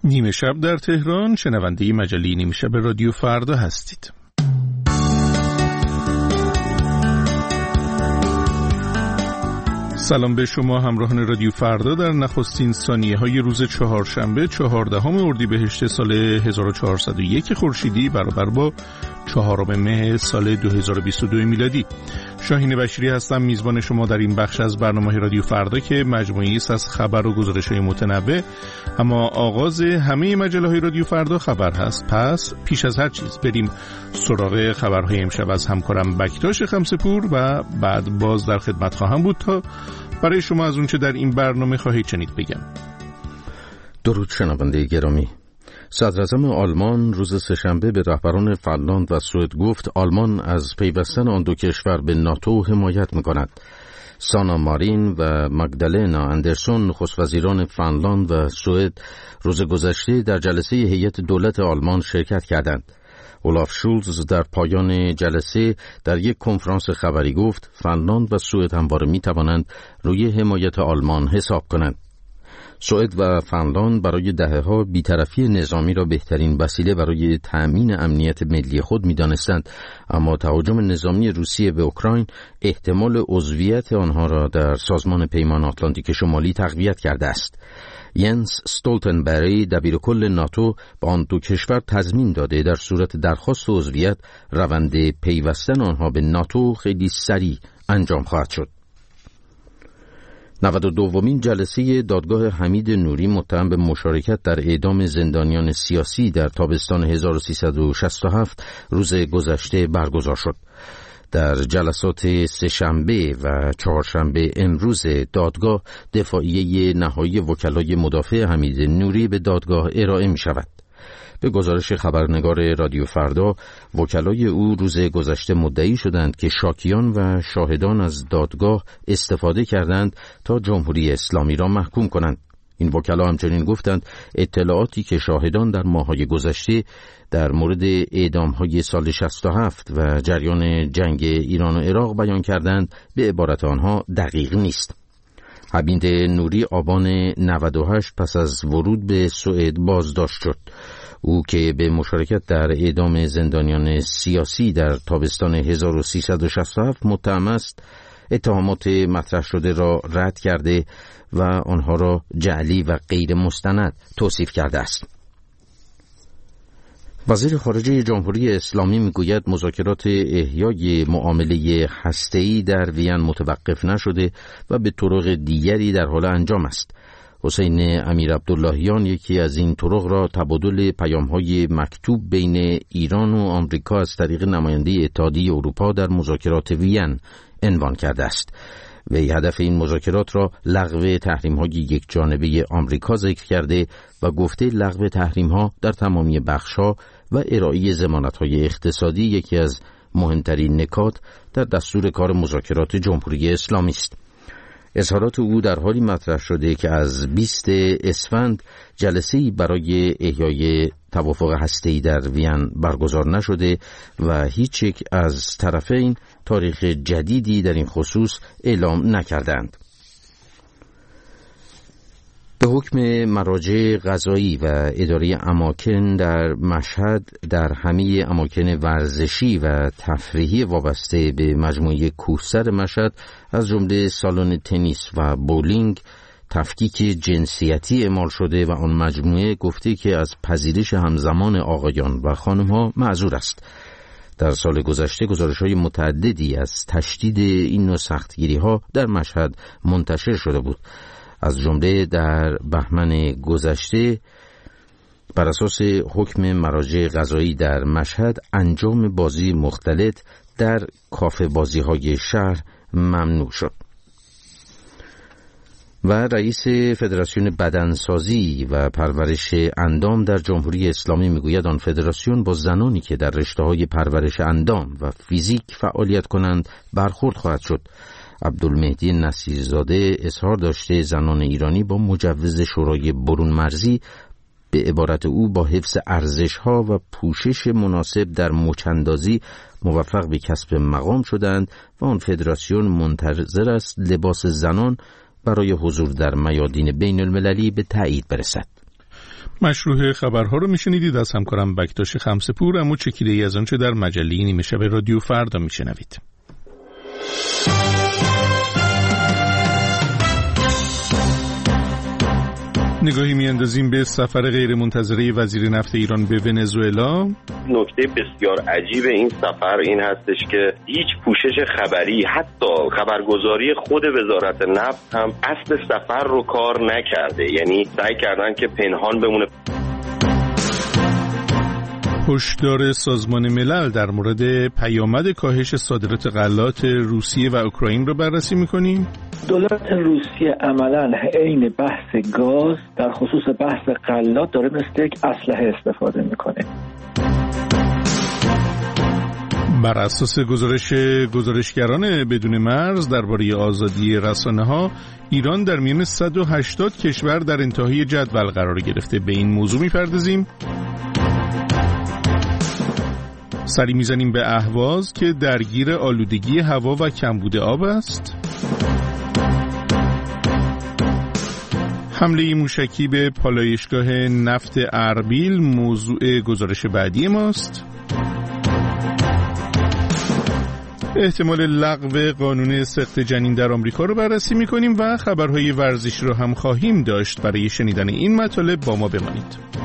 نیمه شب در تهران، شنونده مجله نیمه شب رادیو فردا هستید. سلام به شما همراهان رادیو فردا در نخستین ثانیه‌های روز چهارشنبه 14 اردیبهشت سال 1401 خورشیدی برابر با 4 مه سال 2022 میلادی. شاهین بشیری هستم، میزبان شما در این بخش از برنامه رادیو فردا که مجموعه‌ای است از خبر و گزارش‌های متنوع. اما آغاز همه مجله‌های رادیو فردا خبر هست. پس پیش از هر چیز بریم سراغ خبرهای امشب از همکارم بکتاش خمسه‌پور و بعد باز در خدمت خواهم بود تا برای شما از اونچه در این برنامه خواهید شنید بگم. درود شنونده گرامی. صدراعظم آلمان روز سه‌شنبه به رهبران فنلاند و سوئد گفت آلمان از پیوستن آن دو کشور به ناتو حمایت می‌کند. سانا مارین و مگدالنا اندرسون نخست وزیران فنلاند و سوئد روز گذشته در جلسه هیئت دولت آلمان شرکت کردند. اولاف شولز در پایان جلسه در یک کنفرانس خبری گفت فنلاند و سوئد همواره می‌توانند روی حمایت آلمان حساب کنند. سوئد و فنلاند برای دهه‌ها بی‌طرفی نظامی را بهترین وسیله برای تأمین امنیت ملی خود می‌دانستند، اما تهاجم نظامی روسیه به اوکراین احتمال عضویت آنها را در سازمان پیمان آتلانتیک شمالی تقویت کرده است. ینس استولتنبرگ دبیرکل ناتو به آن دو کشور تضمین داده در صورت درخواست عضویت روند پیوستن آنها به ناتو خیلی سریع انجام خواهد شد. 92مین جلسه دادگاه حمید نوری متهم به مشارکت در اعدام زندانیان سیاسی در تابستان 1367 روز گذشته برگزار شد. در جلسات سه‌شنبه و چهارشنبه امروز دادگاه دفاعیه نهایی وکلای مدافع حمید نوری به دادگاه ارائه می شود. به گزارش خبرنگار رادیو فردا، وکلای او روز گذشته مدعی شدند که شاکیان و شاهدان از دادگاه استفاده کردند تا جمهوری اسلامی را محکوم کنند. این وکلا همچنین گفتند اطلاعاتی که شاهدان در ماه‌های گذشته در مورد اعدام‌های سال 67 و جریان جنگ ایران و عراق بیان کردند به عبارت آنها دقیق نیست. حمید نوری آبان 98 پس از ورود به سوئد بازداشت شد. او که به مشارکت در اعدام زندانیان سیاسی در تابستان 1367 متهم است، اتهامات مطرح شده را رد کرده و آنها را جعلی و غیر مستند توصیف کرده است. وزیر خارجه جمهوری اسلامی میگوید مذاکرات احیای معامله هسته‌ای در وین متوقف نشده و به طرق دیگری در حال انجام است. حسین امیر عبداللهیان یکی از این طرق را تبادل پیام‌های مکتوب بین ایران و آمریکا از طریق نماینده اتحادیه اروپا در مذاکرات وین عنوان کرده است. وی هدف این مذاکرات را لغو تحریم‌های یکجانبه آمریکا ذکر کرده و گفته لغو تحریم‌ها در تمامی بخش‌ها و ارائه ضمانت‌های اقتصادی یکی از مهمترین نکات در دستور کار مذاکرات جمهوری اسلامی است. اظهارات او در حالی مطرح شده که از 20 اسفند جلسه‌ای برای احیای توافق هسته‌ای در وین برگزار نشده و هیچ یک از طرفین تاریخ جدیدی در این خصوص اعلام نکردند. به حکم مراجع قضایی و اداره اماکن در مشهد در همه اماکن ورزشی و تفریحی وابسته به مجموعه کوهسر مشهد از جمله سالن تنیس و بولینگ تفکیک جنسیتی اعمال شده و آن مجموعه گفته که از پذیرش همزمان آقایان و خانم‌ها معذور است. در سال گذشته گزارش‌های متعددی از تشدید این نوع سختگیری‌ها در مشهد منتشر شده بود. از جمله در بهمن گذشته بر اساس حکم مراجع قضایی در مشهد انجام بازی مختلط در کافه بازی‌های شهر ممنوع شد. و رئیس فدراسیون بدنسازی و پرورش اندام در جمهوری اسلامی میگوید آن فدراسیون با زنانی که در رشته‌های پرورش اندام و فیزیک فعالیت کنند برخورد خواهد شد. عبدالمهدی نصیرزاده اظهار داشته زنان ایرانی با مجوز شورای برون مرزی به عبارت او با حفظ ارزش‌ها و پوشش مناسب در مچ‌اندازی موفق به کسب مقام شدند و آن فدراسیون منتظر است لباس زنان برای حضور در میادین بین المللی به تایید برسد. مشروع خبرها رو میشنیدید از همکارم بکتاش خمسه‌پور، اما چکیده‌ای از آنچه در مجله نیمه شب رادیو فردا میشنوید. نگاهی میاندازیم به سفر غیرمنتظره وزیر نفت ایران به ونزوئلا. نکته بسیار عجیب این سفر این هستش که هیچ پوشش خبری، حتی خبرگزاری خود وزارت نفت هم اصل سفر رو کار نکرده، یعنی سعی کردن که پنهان بمونه. هشدار سازمان ملل در مورد پیامد کاهش صادرات غلات روسیه و اوکراین رو بررسی می‌کنیم. دولت روسیه عملاً عین بحث گاز در خصوص بحث غلات داره مثل یک اسلحه استفاده میکنه. بر اساس گزارشگران بدون مرز درباره آزادی رسانه‌ها، ایران در میان 180 کشور در انتهای جدول قرار گرفته. به این موضوع می‌پردازیم. سری میزنیم به اهواز که درگیر آلودگی هوا و کمبود آب است. حمله موشکی به پالایشگاه نفت اربیل موضوع گزارش بعدی ماست. احتمال لغو قانون سقط جنین در آمریکا رو بررسی می‌کنیم و خبرهای ورزش رو هم خواهیم داشت. برای شنیدن این مطالب با ما بمانید.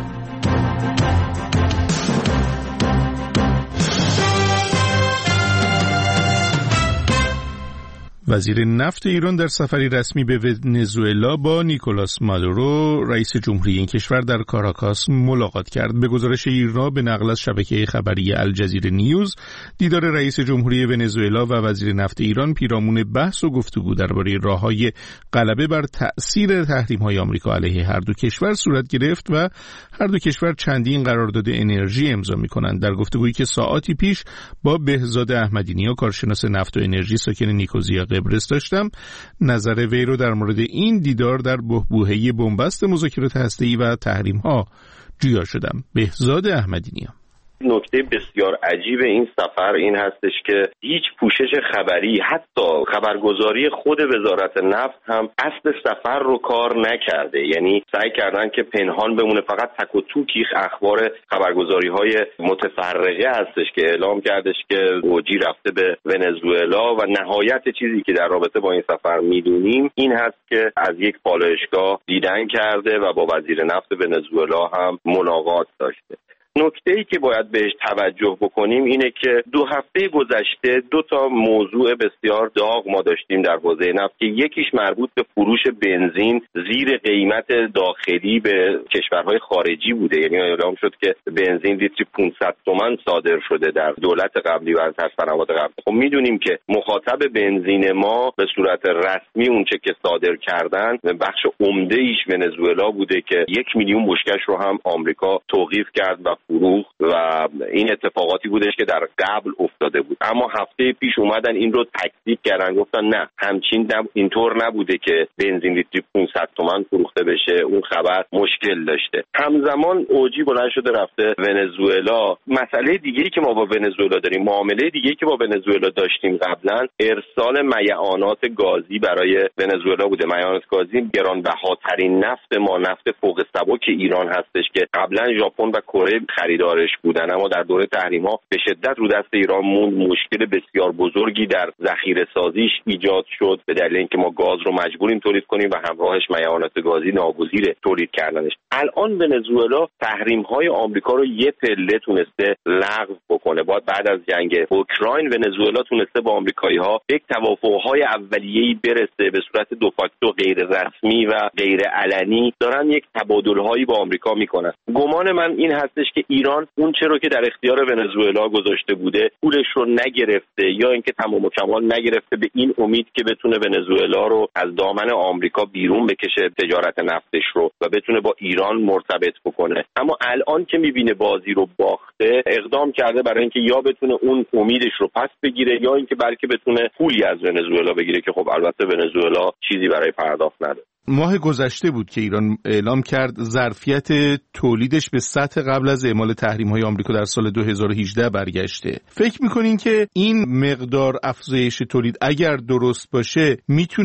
وزیر نفت ایران در سفری رسمی به ونزوئلا با نیکولاس مادورو رئیس جمهوری این کشور در کاراکاس ملاقات کرد. به گزارش ایرنا به نقل از شبکه خبری الجزیره نیوز، دیدار رئیس جمهوری ونزوئلا و وزیر نفت ایران پیرامون بحث و گفتگو درباره راه‌های غلبه بر تأثیر تحریم‌های آمریکا علیه هر دو کشور صورت گرفت و هر دو کشور چندین قرارداد انرژی امضا می‌کنند. در گفتگویی که ساعاتی پیش با بهزاد احمدی‌نیا کارشناس نفت و انرژی ساکن نیکوزیا قبرس داشتم، نظر وی رو در مورد این دیدار در بحبوحه بنبست مذاکرات هسته‌ای و تحریم‌ها جویا شدم. بهزاد احمدی‌نیا: نکته بسیار عجیب این سفر این هستش که هیچ پوشش خبری، حتی خبرگزاری خود وزارت نفت هم اصل سفر رو کار نکرده، یعنی سعی کردن که پنهان بمونه. فقط تک و توکی اخبار خبرگزاری‌های متفرقه هستش که اعلام کردش که اوجی رفته به ونزوئلا و نهایت چیزی که در رابطه با این سفر میدونیم این هست که از یک پالایشگاه دیدن کرده و با وزیر نفت ونزوئلا هم ملاقات داشته. نکته‌ای که باید بهش توجه بکنیم اینه که 2 هفته گذشته 2 تا موضوع بسیار داغ ما داشتیم در حوزه نفت که یکیش مربوط به فروش بنزین زیر قیمت داخلی به کشورهای خارجی بوده، یعنی اعلام شد که بنزین لیتری 500 تومان صادر شده در دولت قبلی و در سنوات قبل. خب میدونیم که مخاطب بنزین ما به صورت رسمی اونچه که صادر کردن بخش عمده ایش ونزوئلا بوده که 1 میلیون بشکش رو هم آمریکا توقیف کرد و فروخت و این اتفاقاتی بودش که در قبل افتاده بود. اما هفته پیش اومدن این رو تکذیب کردن، گفتن نه همچین اینطور نبوده که بنزین لیتری 500 تومان فروخته بشه، اون خبر مشکل داشته. همزمان اوجی بلند شده رفته ونزوئلا. مسئله دیگه‌ای که ما با ونزوئلا داریم، معامله دیگه‌ای که با ونزوئلا داشتیم قبلا، ارسال میعانات گازی برای ونزوئلا بوده. میعانات گازی گرانبهاترین نفت ما، نفت فوق سبک ایران هستش که قبلا ژاپن و کره خریدارش بودن، اما در دوره تحریم‌ها به شدت رو دست ایران موند. مشکل بسیار بزرگی در ذخیره سازیش ایجاد شد به دلیل اینکه ما گاز رو مجبوریم تولید کنیم و همراهش میعانات گازی ناگزیر تولید کردنش. الان ونزوئلا تحریم‌های آمریکا رو یه پله تونسته لغو بکنه. بعد از جنگ اوکراین ونزوئلا تونسته با آمریکایی‌ها یک توافق‌های اولیه‌ای برسه به صورت دو فاکتو، غیر رسمی و غیر علنی دارن یک تبادل‌هایی با آمریکا میکنن. گمان من این هستش که ایران اون چرا که در اختیار ونزوئلا گذاشته بوده پولش رو نگرفته، یا اینکه تمام و کمال نگرفته به این امید که بتونه ونزوئلا رو از دامن آمریکا بیرون بکشه، تجارت نفتش رو، و بتونه با ایران مرتبط بکنه. اما الان که میبینه بازی رو باخته، اقدام کرده برای اینکه یا بتونه اون امیدش رو پس بگیره یا اینکه بلکه بتونه پولی از ونزوئلا بگیره که خب البته ونزوئلا چیزی برای پرداخت نداره. ماه گذشته بود که ایران اعلام کرد ظرفیت تولیدش به سطح قبل از اعمال تحریم‌های آمریکا در سال 2018 برگشته. فکر می‌کنین که این مقدار افزایش تولید اگر درست باشه میتونه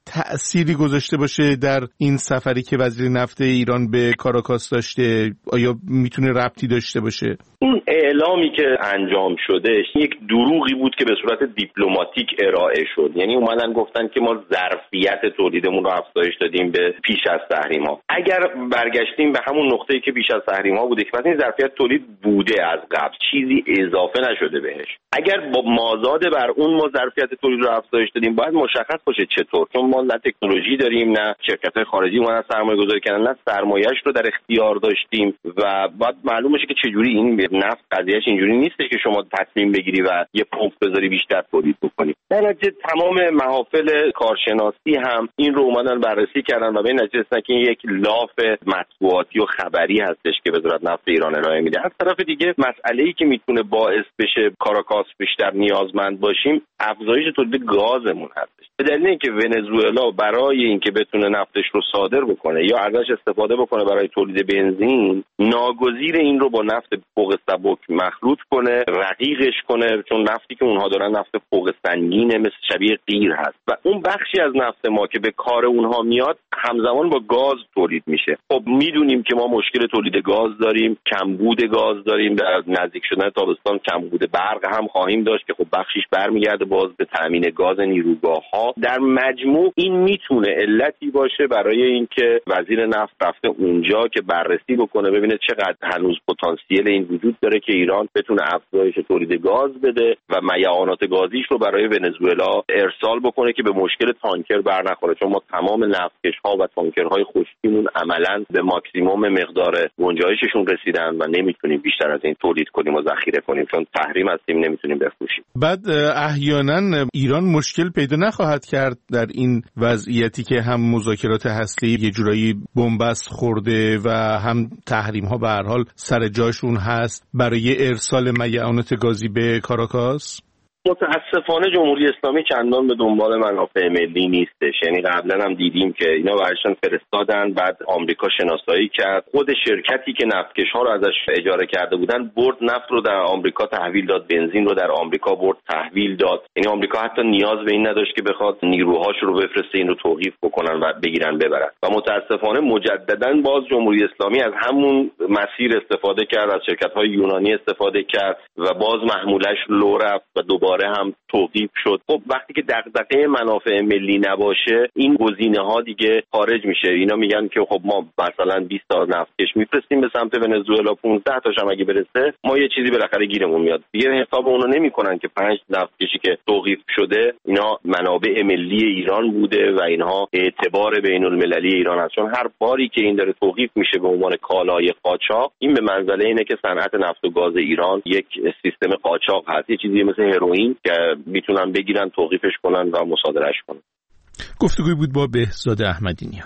تأثیری گذاشته باشه در این سفری که وزیر نفت ایران به کاراکاس داشته؟ آیا میتونه ربطی داشته باشه؟ این اعلامی که انجام شده یک دروغی بود که به صورت دیپلماتیک ارائه شد. یعنی اومدن گفتن که ما ظرفیت تولیدمون رو افزایش دادیم به پیش از تحریم‌ها. اگر برگشتیم به همون نقطه‌ای که پیش از تحریم‌ها بوده که این ظرفیت تولید بوده از قبل، چیزی اضافه نشده بهش. اگر با مازاد بر اون ما ظرفیت تولید رو افزایش دادیم، باید مشخص باشه چطور، چون ما نه تکنولوژی داریم، نه شرکت‌های خارجی اومدن سرمایه‌گذاری کردن، نه سرمایه‌اش رو در اختیار داشتیم و باید معلوم بشه که چجوری این نفت قضیهش اینجوری نیست که شما تصمیم بگیری و یه پمپ بذاری بیشتر تولید بکنی. در نتیجه تمام محافل کارشناسی هم این رو اومدن بررسی کردن و به نتیجه رسیدن که یک لاف مطبوعاتی و خبری هستش که وزارت نفت ایران ارائه میده. از طرف دیگه مسئله‌ای که میتونه باعث بشه کاراکاس بیشتر نیازمند باشیم افزایش تولید گازمون هستش. به دلیل اینکه ونزوئلا برای اینکه بتونه نفتش رو صادر بکنه یا ازش استفاده بکنه برای تولید بنزین، ناگزیر این رو با نفت فوق سبک مخلوط کنه، رقیقش کنه، چون نفتی که اونها دارن نفت فوق سنگینه، مثل شبیه قیر هست و اون بخشی از نفت ما که به کار اونها میاد همزمان با گاز تولید میشه. خب میدونیم که ما مشکل تولید گاز داریم، کمبود گاز داریم، در نزدیک شدن تابستان کمبود برق هم خواهیم داشت که خب بخشیش برمیگرده باز به تامین گاز نیروگاه‌ها. در مجموع این میتونه علتی باشه برای اینکه وزیر نفت رفته اونجا که بررسی بکنه ببینه چقدر هنوز پتانسیل این وجود داره که ایران بتونه افزایش تولید گاز بده و میعانات گازیش رو برای ونزوئلا ارسال بکنه که به مشکل تانکر برنخوره، چون ما تمام نفتکش‌ها و تانکرهای خشکیمون عملاً به ماکسیمم مقدار گنجایششون رسیدن و نمیتونیم بیشتر از این تولید کنیم و ذخیره کنیم، چون تحریم هستیم نمیتونیم بفروشیم. بعد احیانا ایران مشکل پیدا نخواهد کرد در این وضعیتی که هم مذاکرات هسته‌ای یه جورایی بنبست خورده و هم تحریم‌ها به هر حال سر جاشون هست برای ارسال میعانات گازی به کاراکاس؟ متاسفانه جمهوری اسلامی چندان به دنبال منافع ملی نیستش. یعنی قبلا هم دیدیم که اینا براشون فرستادن، بعد آمریکا شناسایی کرد، خود شرکتی که نفتکش‌ها رو ازش اجاره کرده بودن برد نفت رو در آمریکا تحویل داد، بنزین رو در آمریکا برد تحویل داد. یعنی آمریکا حتی نیاز به این نداشت که بخواد نیروهاش رو بفرسته این رو توقیف بکنن و بگیرن ببرن. و متاسفانه مجددا باز جمهوری اسلامی از همون مسیر استفاده کرد، از شرکت‌های یونانی استفاده کرد و باز محمولش لو رفت و دوباره هم توقیف شد. خب وقتی که دغدغه منافع ملی نباشه این گزینه‌ها دیگه خارج میشه. اینا میگن که خب ما مثلا 20 تا نفتکش میفرستیم به سمت ونزوئلا، 15 تاش هم اگه برسه ما یه چیزی بالاخره گیرمون میاد. دیگه حساب اونو نمیکنن که 5 نفتکشی که توقیف شده اینا منابع ملی ایران بوده و اینها اعتبار بین‌المللی ایران هست، چون هر باری که این داره توقیف میشه به عنوان کالای قاچاق، این به منزله اینه که صنعت نفت و گاز ایران یک سیستم قاچاق هست، یه چیزی مثل هروئین که میتونن بگیرن توقیفش کنن و مصادرهش کنن. گفتگوی بود با بهزاد احمدی‌نیا.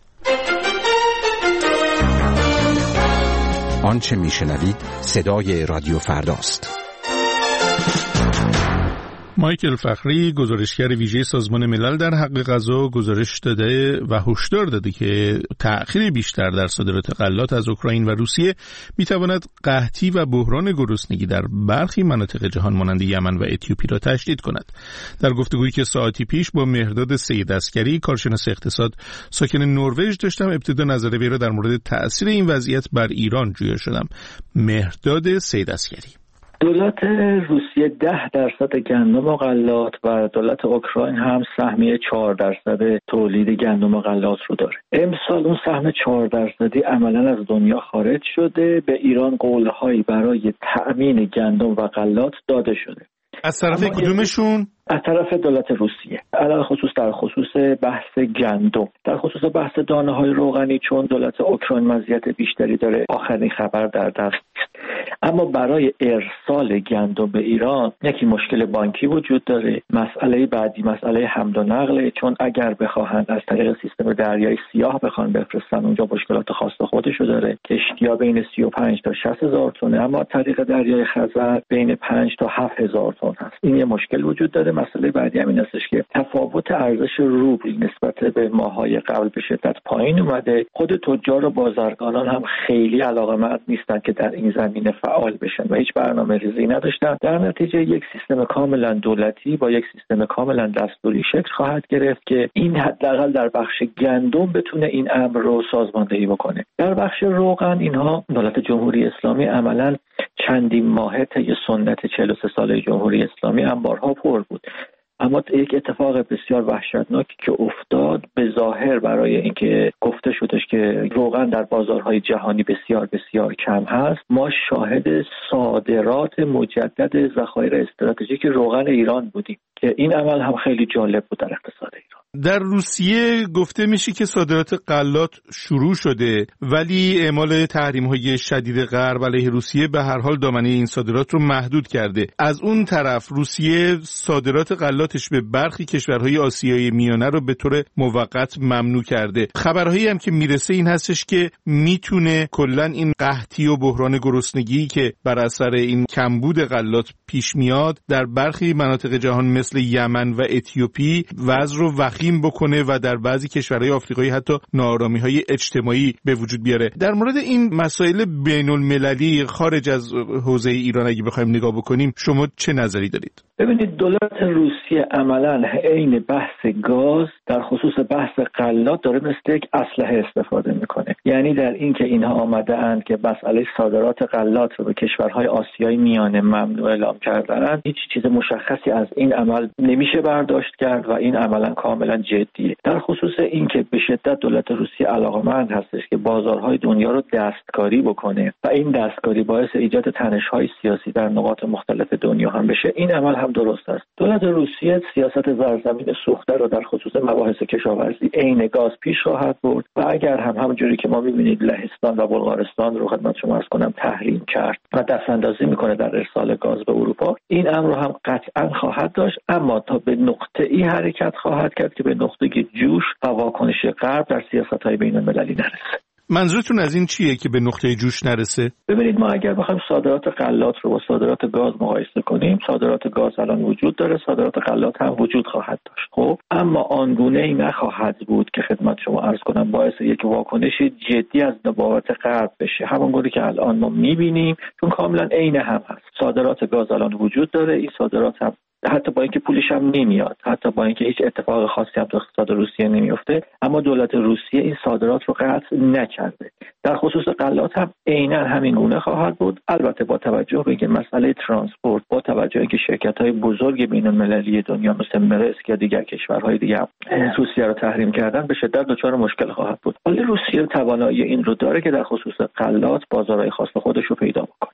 آنچه میشنوید صدای رادیو فرداست. مایکل فخری گزارشگر ویژه سازمان ملل در حق غذا گزارش داده و هشدار داده که تأخیر بیشتر در صادرات غلات از اوکراین و روسیه میتواند قحطی و بحران گرسنگی در برخی مناطق جهان مانند یمن و اتیوپی را تشدید کند. در گفتگویی که ساعتی پیش با مهرداد سید عسکری کارشناس اقتصاد ساکن نروژ داشتم، ابتدا نظر وی را در مورد تأثیر این وضعیت بر ایران جویا شدم. مهرداد سید عسکری: دولت روسیه 10% گندم و غلات و دولت اوکراین هم سهمیه 4% تولید گندم و غلات رو داره. امسال اون سهم 4% عملاً از دنیا خارج شده. به ایران قولهایی برای تأمین گندم و غلات داده شده. از طرف کدومشون؟ از طرف دولت روسیه، علاوه خصوص در خصوص بحث گندم، در خصوص بحث دانه‌های روغنی چون دولت اوکراین مزیت بیشتری داره آخرین خبر در دست است. اما برای ارسال گندم به ایران یکی مشکل بانکی وجود داره. مسئله بعدی مسئله حمل و نقل، چون اگر بخواهند از طریق سیستم دریای سیاه بخوان بفرستن اونجا مشکلات خاص خودشو داره. کشتی‌ها بین 35 تا 60,000 تن، اما طریق دریای خزر بین 5 تا 7,000 تن هست. این یه مشکل وجود داره. مسئله بعدی همین هستش که تفاوت ارزش روبل نسبت به ماه‌های قبل به شدت پایین اومده. خود تجار و بازرگانان هم خیلی علاقه‌مند نیستن که در این زمینه فعال بشن و هیچ برنامه‌ریزی نداشتن. در نتیجه یک سیستم کاملا دولتی با یک سیستم کاملا دستوری شکل خواهد گرفت که این حداقل در بخش گندم بتونه این امر رو سازماندهی بکنه. در بخش روغن اینها دولت جمهوری اسلامی عملاً چندین ماهه طی سنت 43 ساله جمهوری اسلامی انبارها پر بود. اما یک اتفاق بسیار وحشتناکی که افتاد به ظاهر برای اینکه گفته شدش که روغن در بازارهای جهانی بسیار بسیار کم هست، ما شاهد صادرات مجدد ذخایر استراتژیک روغن ایران بودیم که این عمل هم خیلی جالب بود در اقتصاد ایران. در روسیه گفته میشه که صادرات غلات شروع شده، ولی اعمال تحریم‌های شدید غرب علیه روسیه به هر حال دامنه این صادرات رو محدود کرده. از اون طرف روسیه صادرات غلاتش به برخی کشورهای آسیای میانه رو به طور موقت ممنوع کرده. خبرهایی هم که میرسه این هستش که میتونه کلاً این قحطی و بحران گرسنگی که بر اثر این کمبود غلات پیش میاد در برخی مناطق جهان مثل یمن و اتیوپی وضع رو وخیم بکنه و در بعضی کشورهای آفریقایی حتی ناآرامی‌های اجتماعی به وجود بیاره. در مورد این مسائل بین‌المللی خارج از حوزه ایران اگه بخوایم نگاه بکنیم، شما چه نظری دارید؟ ببینید، دولت روسیه عملاً عین بحث گاز در خصوص بحث غلات داره مثل یک اسلحه استفاده میکنه. یعنی در این که اینها آمده اند که مسئله صادرات غلات رو به کشورهای آسیای میانه ممنوع اعلام کردن، هیچ چیز مشخصی از این عمل نمیشه برداشت کرد و این عملاً کاملاً جدیه. در خصوص این که به شدت دولت روسیه علاقه‌مند هستش که بازارهای دنیا رو دستکاری بکنه و این دستکاری باعث ایجاد تنش‌های سیاسی در نقاط مختلف دنیا هم بشه، این عمل هم درست است. دولت روسیه سیاست زیرزمین سوخته رو در خصوص مباحث کشاورزی عین گاز پیش خواهد برد و اگر همونجوری که ما می‌بینید لهستان و بلغارستان رو خدمت شما عرض کنم تحریم کرد و دستاندازی میکنه در ارسال گاز به اروپا، این امر رو هم قطعاً خواهد داشت، اما تا به نقطه‌ای حرکت خواهد کرد که به نقطه جوش و واکنش غرب در سیاست‌های بین‌المللی نرسه. منظورتون از این چیه که به نقطه جوش نرسه؟ ببینید، ما اگر بخوایم صادرات غلات رو با صادرات گاز مقایسه کنیم، صادرات گاز الان وجود داره، صادرات غلات هم وجود خواهد داشت. خب اما آنگونه‌ای نخواهد بود که خدمت شما عرض کنم باعث یک واکنش جدی از نبوات غرب بشه، همونگونه که الان ما می‌بینیم، چون کاملا عین هم هست. صادرات گاز الان وجود داره، این صادرات هم حتی با اینکه پولش هم نمیاد، حتی با اینکه هیچ اتفاق خاصی هم تو اقتصاد روسیه نمیفته، اما دولت روسیه این صادرات رو قطع نکرده. در خصوص غلات هم عیناً همین گونه خواهد بود، البته با توجه به اینکه مسئله ترانسپورت، با توجه به اینکه شرکت‌های بزرگ بین‌المللی دنیا مثل مرسک یا دیگر کشورهای دیگه روسیه رو تحریم کردن، به شدت دچار مشکل خواهد بود. ولی روسیه توانایی این رو داره که در خصوص غلات بازارهای خاص خودش رو پیدا بکنه.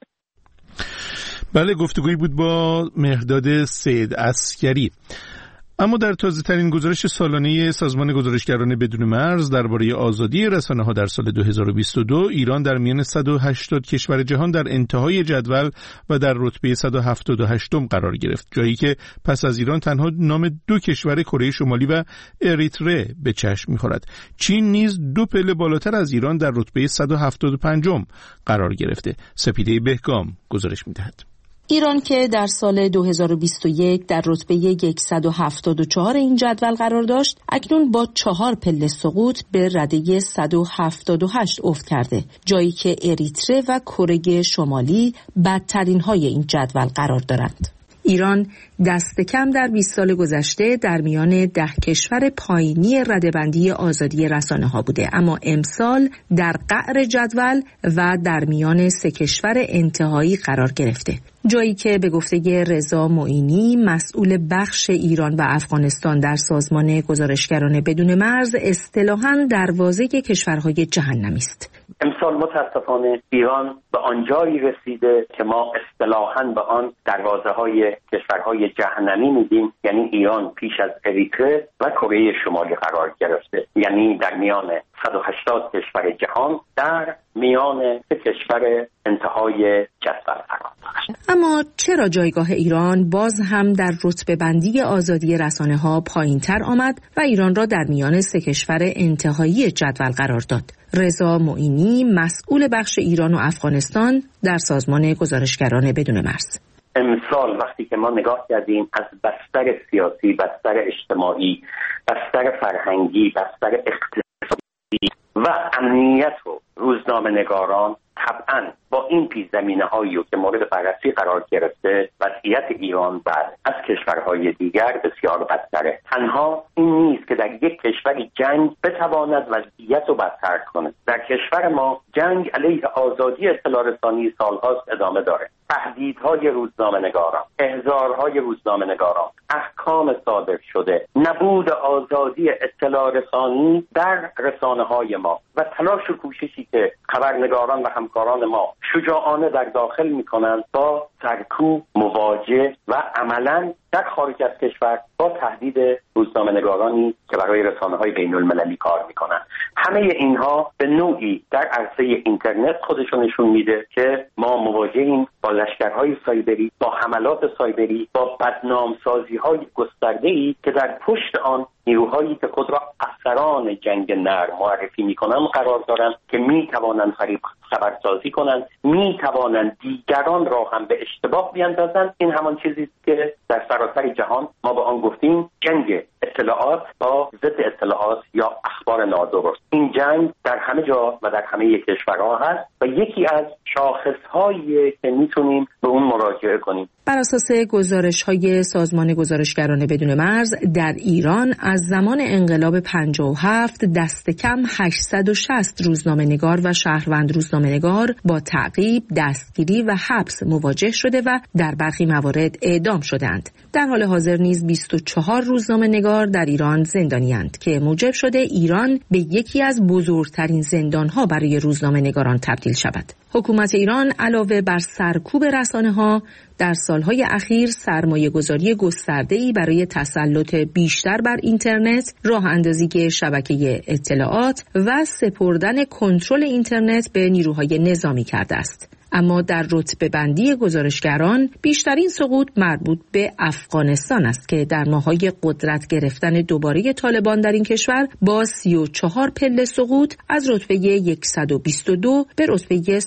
بله، گفتگویی بود با مهرداد سید عسکری. اما در تازه‌ترین گزارش سالانه سازمان گزارشگران بدون مرز درباره آزادی رسانه‌ها در سال 2022، ایران در میان 180 کشور جهان در انتهای جدول و در رتبه 178م قرار گرفت، جایی که پس از ایران تنها نام 2 کشور کره شمالی و اریتره به چشم می‌خورد. چین نیز 2 پله بالاتر از ایران در رتبه 175م قرار گرفته. سپیده بهگام گزارش می‌دهد. ایران که در سال 2021 در رتبه 174 این جدول قرار داشت، اکنون با 4 پله سقوط به رده 178 افت کرده، جایی که اریتره و کره شمالی بدترین های این جدول قرار دارند. ایران دست کم در 20 سال گذشته در میان 10 کشور پایینی رده‌بندی آزادی رسانه‌ها بوده، اما امسال در قعر جدول و در میان 3 کشور انتهایی قرار گرفته، جایی که به گفته رضا معینی مسئول بخش ایران و افغانستان در سازمان گزارشگران بدون مرز اصطلاحاً دروازه کشورهای جهنمی است. امسال متاسفانه ایران به آنجایی رسیده که ما اصطلاحاً به آن دروازه‌های کشورهای جهنمی میگیم، یعنی ایران پیش از اریتره و کره شمالی قرار گرفته، یعنی در میان 180 کشور جهان در میان 3 کشور انتهای جدول قرار داشت. اما چرا جایگاه ایران باز هم در رتبه بندی آزادی رسانه‌ها پایین‌تر آمد و ایران را در میان 3 کشور انتهایی جدول قرار داد؟ رضا معینی مسئول بخش ایران و افغانستان در سازمان گزارشگران بدون مرز: امسال وقتی که ما نگاه کردیم از بستر سیاسی، بستر اجتماعی، بستر فرهنگی، بستر اقتصادی و امنیت و روزنامه نگاران، طبعا با این پیش‌زمینه‌هایی که مورد بررسی قرار گرفته وضعیت ایران بعد از کشورهای دیگر بسیار بدتره. تنها این نیست که در یک کشوری جنگ بتواند وضعیت رو بدتر کنه. در کشور ما جنگ علیه آزادی اطلاع رسانی سالهاست ادامه داره. تهدیدهای روزنامه‌نگاران، احضارهای روزنامه‌نگاران، احکام صادر شده، نبود آزادی اطلاع رسانی در رسانه‌های ما و تلاش و کوششی که خبرنگاران و همکاران ما شجاعانه در داخل می‌کنند با سرکوب مواجه و عملاً در خارج از کشور با تهدید روزنامه‌نگارانی که برای رسانه‌های بین‌المللی کار می‌کنند. همه اینها به نوعی در عرصه اینترنت خودشون نشون میده که ما مواجهیم با لشکرهای سایبری، با حملات سایبری، با بدنامسازی‌های گسترده‌ای که در پشت آن نیروهایی که خود را افسران جنگ نرم معرفی می‌کنند قرار دارند که می‌توانند فریب خبرسازی کنند، می‌توانند دیگران را هم به اشتباه بیاندازند. این همان چیزی است که در سراسر جهان ما به آن گفتیم جنگ اطلاعات با ضد اطلاعات یا اخبار نادرست. این جنگ در همه جا و در همه کشورها هست و یکی از شاخص‌هایی که میتونیم به اون مراجعه کنیم. بر اساس گزارش‌های سازمان گزارشگران بدون مرز در ایران از زمان انقلاب 57 دست کم 860 روزنامه‌نگار و شهروند روزنامه‌نگار با تعقیب، دستگیری و حبس مواجه شده و در برخی موارد اعدام شدند. در حال حاضر نیز 24 روزنامه‌نگار در ایران زندانی‌اند که موجب شده ایران به یکی از بزرگترین زندان‌ها برای روزنامه‌نگاران تبدیل شود. حکومت ایران علاوه بر سرکوب رسانه‌ها در سالهای اخیر سرمایه‌گذاری گسترده‌ای برای تسلط بیشتر بر اینترنت، راه اندازی شبکه اطلاعات و سپردن کنترل اینترنت به نیروهای نظامی کرده است. اما در رتبه بندی گزارشگران بیشترین سقوط مربوط به افغانستان است که در ماه‌های قدرت گرفتن دوباره طالبان در این کشور با 34 پله سقوط از رتبه 122 به رتبه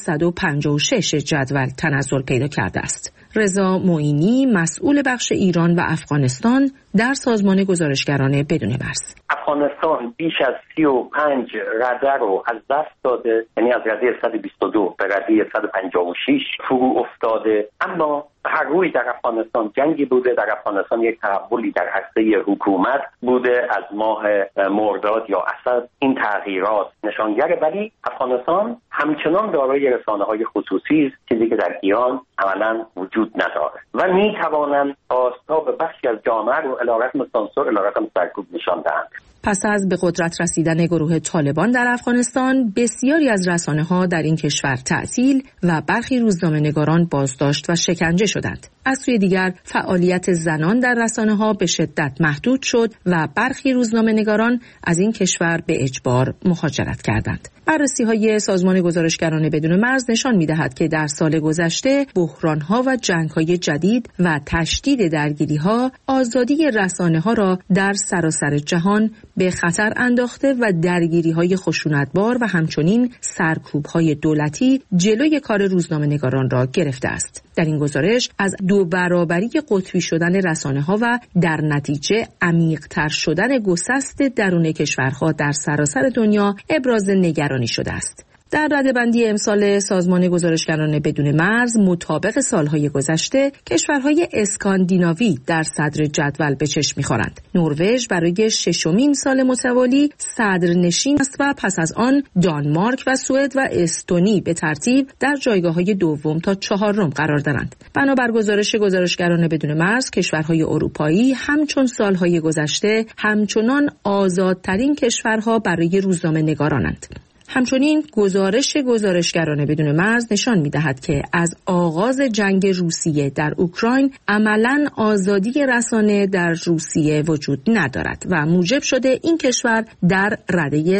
156 جدول تنزل پیدا کرده است. رضا معینی مسئول بخش ایران و افغانستان در سازمان گزارشگران بدون مرز: افغانستان بیش از 35 رده رو از دست داده، یعنی از رده 122 به رده 156 فرو افتاده. اما هر روی در افغانستان جنگی بوده، در افغانستان یک تحولی در عرصه حکومت بوده از ماه مرداد یا اسد. این تغییرات نشانگر، ولی افغانستان همچنان دارای رسانه‌های خصوصی است، چیزی که در ایران عملاً وجود نداره و می‌توانند آستاب بخشی از جامعه رو علی رغم سانسور، علی رغم سرکوب نشان دهند. پس از به قدرت رسیدن گروه طالبان در افغانستان، بسیاری از رسانه‌ها در این کشور تعطیل و برخی روزنامه‌نگاران بازداشت و شکنجه شدند. از سوی دیگر فعالیت زنان در رسانه‌ها به شدت محدود شد و برخی روزنامه‌نگاران از این کشور به اجبار مهاجرت کردند. بررسی‌های سازمان گزارشگران بدون مرز نشان می‌دهد که در سال گذشته بحران‌ها و جنگ‌های جدید و تشدید درگیری‌ها آزادی رسانه‌ها را در سراسر جهان به خطر انداخته و درگیری‌های خشونتبار و همچنین سرکوب‌های دولتی جلوی کار روزنامه‌نگاران را گرفته است. در این گزارش از 2 برابری قطبی شدن رسانه‌ها و در نتیجه عمیق‌تر شدن گسست درون کشورها در سراسر دنیا ابراز نگرانی شده است. در رده‌بندی امسال سازمان گزارشگران بدون مرز مطابق سالهای گذشته کشورهای اسکاندیناوی در صدر جدول به چشم می‌خورند. نروژ برای 6مین سال متوالی صدرنشین است و پس از آن دانمارک و سوئد و استونی به ترتیب در جایگاه‌های دوم تا 4م قرار دارند. بنابر گزارش گزارشگران بدون مرز کشورهای اروپایی همچون سالهای گذشته همچنان آزادترین کشورها برای روزنامه‌نگارانند. همچنین گزارش گزارشگران بدون مرز نشان می‌دهد که از آغاز جنگ روسیه در اوکراین عملاً آزادی رسانه در روسیه وجود ندارد و موجب شده این کشور در رده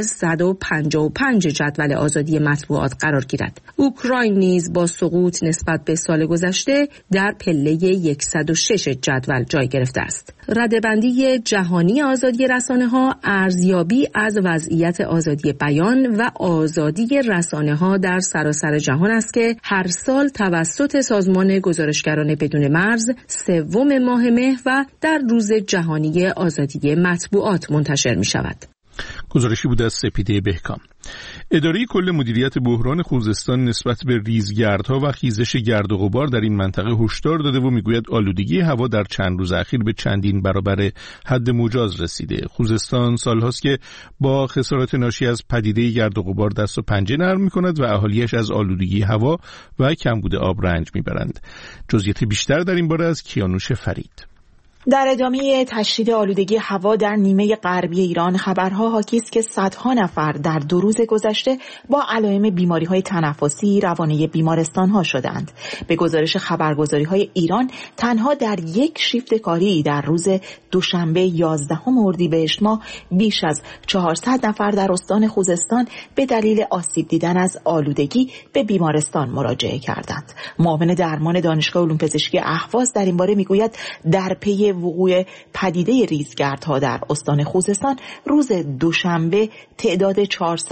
155 جدول آزادی مطبوعات قرار گیرد. اوکراین نیز با سقوط نسبت به سال گذشته در پله 106 جدول جای گرفته است. رده‌بندی جهانی آزادی رسانه‌ها ارزیابی از وضعیت آزادی بیان و آزادی رسانه‌ها در سراسر جهان است که هر سال توسط سازمان گزارشگران بدون مرز 3 ماه مهر و در روز جهانی آزادی مطبوعات منتشر می‌شود. گزارشی بود از سپیده بهکام. اداره کل مدیریت بحران خوزستان نسبت به ریزگردها و خیزش گرد و غبار در این منطقه هشدار داده و میگوید آلودگی هوا در چند روز اخیر به چندین برابر حد مجاز رسیده. خوزستان سالهاست که با خسارات ناشی از پدیده گرد و غبار دست و پنجه نرم می‌کند و اهالیش از آلودگی هوا و کمبود آب رنج می‌برند. جزئیات بیشتر در این باره از کیانوش فرید. در ادامه تشدید آلودگی هوا در نیمه غربی ایران خبرها حاکی است که صدها نفر در 2 روز گذشته با علائم بیماری‌های تنفسی روانه بیمارستان‌ها شدند. به گزارش خبرگزاری‌های ایران تنها در یک شیفت کاری در روز دوشنبه 11 اردیبهشت ماه بیش از 400 نفر در استان خوزستان به دلیل آسیب دیدن از آلودگی به بیمارستان مراجعه کردند. معاون درمان دانشگاه علوم پزشکی اهواز در این باره میگوید در پی وقوع پدیده ریزگردها در استان خوزستان روز دوشنبه تعداد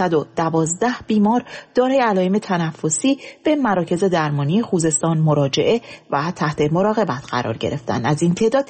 412 بیمار دارای علائم تنفسی به مراکز درمانی خوزستان مراجعه و تحت مراقبت قرار گرفتند. از این تعداد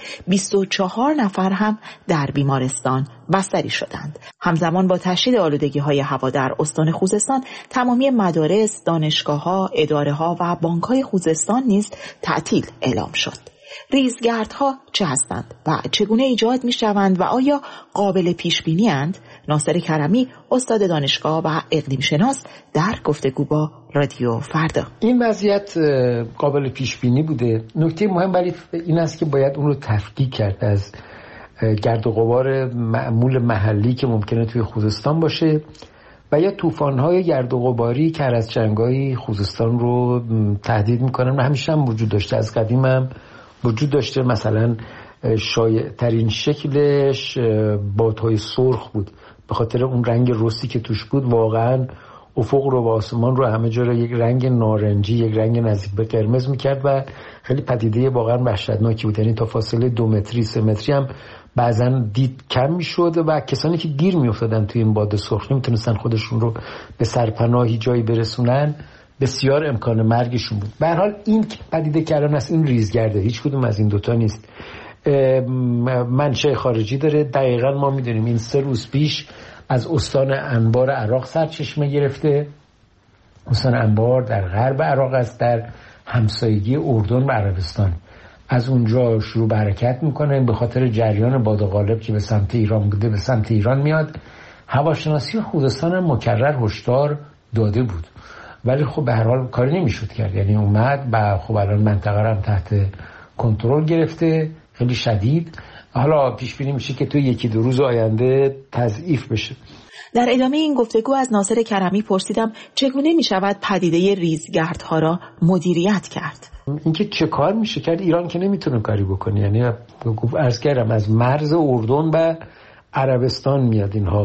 24 نفر هم در بیمارستان بستری شدند. همزمان با تشدید آلودگی‌های هوا در استان خوزستان تمامی مدارس، دانشگاه‌ها، اداره‌ها و بانک‌های خوزستان نیز تعطیل اعلام شد. ریزگردها چه هستند و چگونه ایجاد می شوند و آیا قابل پیش بینی اند؟ ناصر کرمی، استاد دانشگاه و اقلیم شناس، در گفتگو با رادیو فردا. این وضعیت قابل پیش بینی بوده. نکته مهم ولی این است که باید اون رو تفکیک کرد از گرد و غبار معمول محلی که ممکنه توی خوزستان باشه و یا طوفان‌های گرد و غباری که از جنگ‌های خوزستان رو تهدید می‌کنن و همیشه هم وجود داشته، از قدیم هم وجود داشته. مثلا شایع ترین شکلش بادهای سرخ بود، به خاطر اون رنگ رسی که توش بود واقعا افق رو و آسمان رو همه جا رو یک رنگ نارنجی، یک رنگ نزدیک به قرمز میکرد و خیلی پدیده واقعا وحشتناکی بود. یعنی تا فاصله 2 متری 3 متری هم بعضا دید کم میشد و کسانی که گیر میافتادن توی این باد سرخ نمیتونستن خودشون رو به سرپناهی جایی برسونن، بسیار امکان مرگشون بود. به هر حال این پدیده که الان است این ریزگرده، هیچ کدوم از این دوتا نیست، منشأ خارجی داره. دقیقاً ما میدونیم این 3 روز پیش از استان انبار عراق سرچشمه گرفته. استان انبار در غرب عراق است، در همسایگی اردن و عربستان. از اونجا شروع به حرکت میکنه، به خاطر جریان باد غالب که به سمت ایران بوده به سمت ایران میاد. هواشناسی خوزستان هم مکرر هشدار داده بود ولی خب به هر حال کاری نمیشد کرد. یعنی اومد و خب الان منطقه رو هم تحت کنترل گرفته خیلی شدید. حالا پیش بینی میشه که تو 1-2 روز آینده تضعیف بشه. در ادامه این گفتگو از ناصر کرمی پرسیدم چگونه میشود پدیده ریزگردها را مدیریت کرد. اینکه چه کار میشه کرد، ایران که نمیتونه کاری بکنه. یعنی عرض کردم از مرز اردن و عربستان میاد اینها.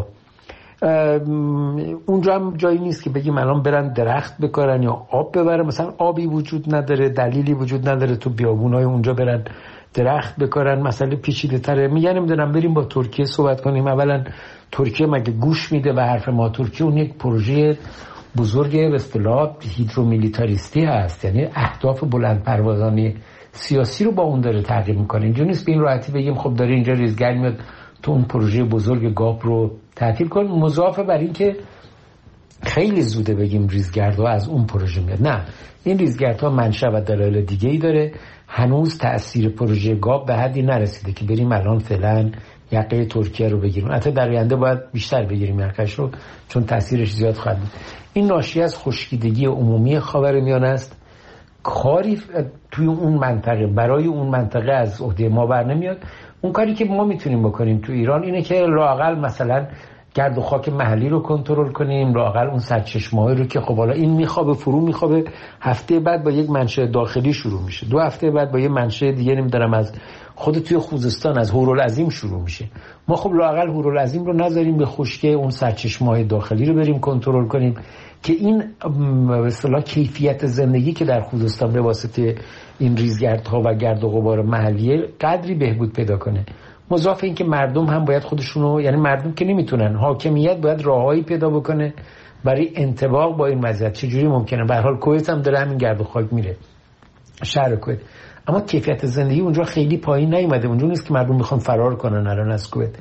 اونجا هم جایی نیست که بگیم الان برن درخت بکارن یا آب ببرن. مثلا آبی وجود نداره، دلیلی وجود نداره تو بیابونای اونجا برن درخت بکارن. مسئله پیچیده تره. میگن نمیدونم بریم با ترکیه صحبت کنیم. اولا ترکیه مگه گوش میده به حرف ما؟ ترکیه اون یک پروژه بزرگ به اصطلاح هیدرومیلیتاریستی هست، یعنی اهداف بلند پروازانه سیاسی رو با اون داره تحقیق میکنه. اینجا نیست به این راحتی بگیم خب داره اینجا ریزگرد میاد تو اون پروژه بزرگ گاپ رو تعطیل کن. مضافه بر این که خیلی زوده بگیم ریزگردها از اون پروژه میاد. نه، این ریزگردها منشأ و دلایل دیگه ای داره. هنوز تأثیر پروژه گاپ به حدی نرسیده که بریم الان فعلا یقه ترکیه رو بگیریم. حتی در آینده باید بیشتر بگیریم یقه‌اش رو، چون تأثیرش زیاد خواهد بود. این ناشی از خشکیدگی عمومی خاورمیانه است. کاری توی اون منطقه برای اون منطقه از عهده ما بر نمیاد. اون کاری که ما میتونیم بکنیم تو ایران اینه که لااقل مثلا گرد و خاک محلی رو کنترل کنیم، لااقل اون سرچشمه‌ای رو که خب حالا این میخوابه فرو میخوابه، هفته بعد با یک منشأ داخلی شروع میشه، 2 هفته بعد با یک منشأ دیگه نمیدونم از خود توی خوزستان از هورالعظیم شروع میشه. ما خب لااقل هورالعظیم رو نذاریم به خشکی، اون سرچشمه‌های داخلی رو بریم کنترل کنیم که این به اصطلاح کیفیت زندگی که در خوزستان به واسطه این ریزگردها و گرد و غبار محلیه قدری بهبود پیدا کنه. مضاف این که مردم هم باید خودشونو، یعنی مردم که نمیتونن، حاکمیت باید راههایی پیدا بکنه برای انطباق با این وضعیت. چجوری ممکنه؟ به هر حال کویت هم داره همین گرد و خاک میره، شهر کویت، اما کیفیت زندگی اونجا خیلی پایین نیومده. اونجا نیست که مردم میخوان فرار کنن الان از کویت.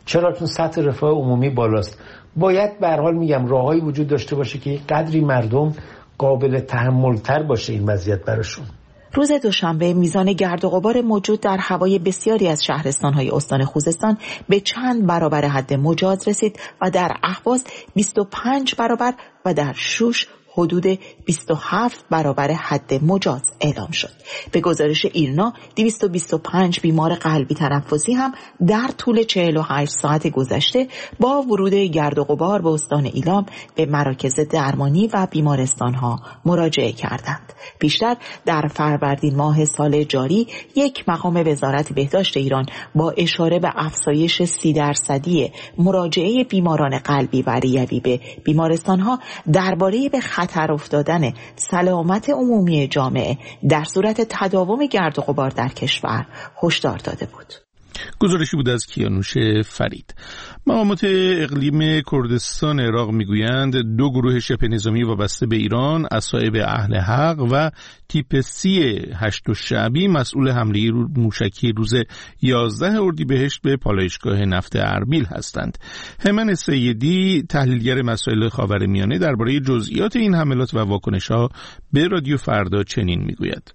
چرا؟ چون سطح رفاه عمومی بالاست. باید به هر حال میگم راههایی وجود داشته باشه که قدری مردم قابل تحمل‌تر باشه این وضعیت براشون. روز دوشنبه میزان گرد و غبار موجود در هوای بسیاری از شهرستان‌های استان خوزستان به چند برابر حد مجاز رسید و در اهواز 25 برابر و در شوش حدود 27 برابر حد مجاز اعلام شد. به گزارش ایرنا 225 بیمار قلبی تنفسی هم در طول 48 ساعت گذشته با ورود گرد و غبار به استان ایلام به مراکز درمانی و بیمارستان‌ها مراجعه کردند. پیشتر در فروردین ماه سال جاری یک مقام وزارت بهداشت ایران با اشاره به افزایش 30% مراجعه بیماران قلبی و ریوی به بیمارستان‌ها درباره به خطر افتادن سلامت عمومی جامعه در صورت تداوم گرد و غبار در کشور هشدار داده بود. گزارشی بود از کیانوش فرید. مقامات اقلیم کردستان عراق میگویند 2 گروه شبه نظامی وابسته به ایران، اصحاب اهل حق و تیپ 38 شعبی مسئول حمله موشکی روز 11 اردیبهشت به پالایشگاه نفت اربیل هستند. همان سیدی تحلیلگر مسائل خاورمیانه درباره جزئیات این حملات و واکنش‌ها به رادیو فردا چنین میگوید: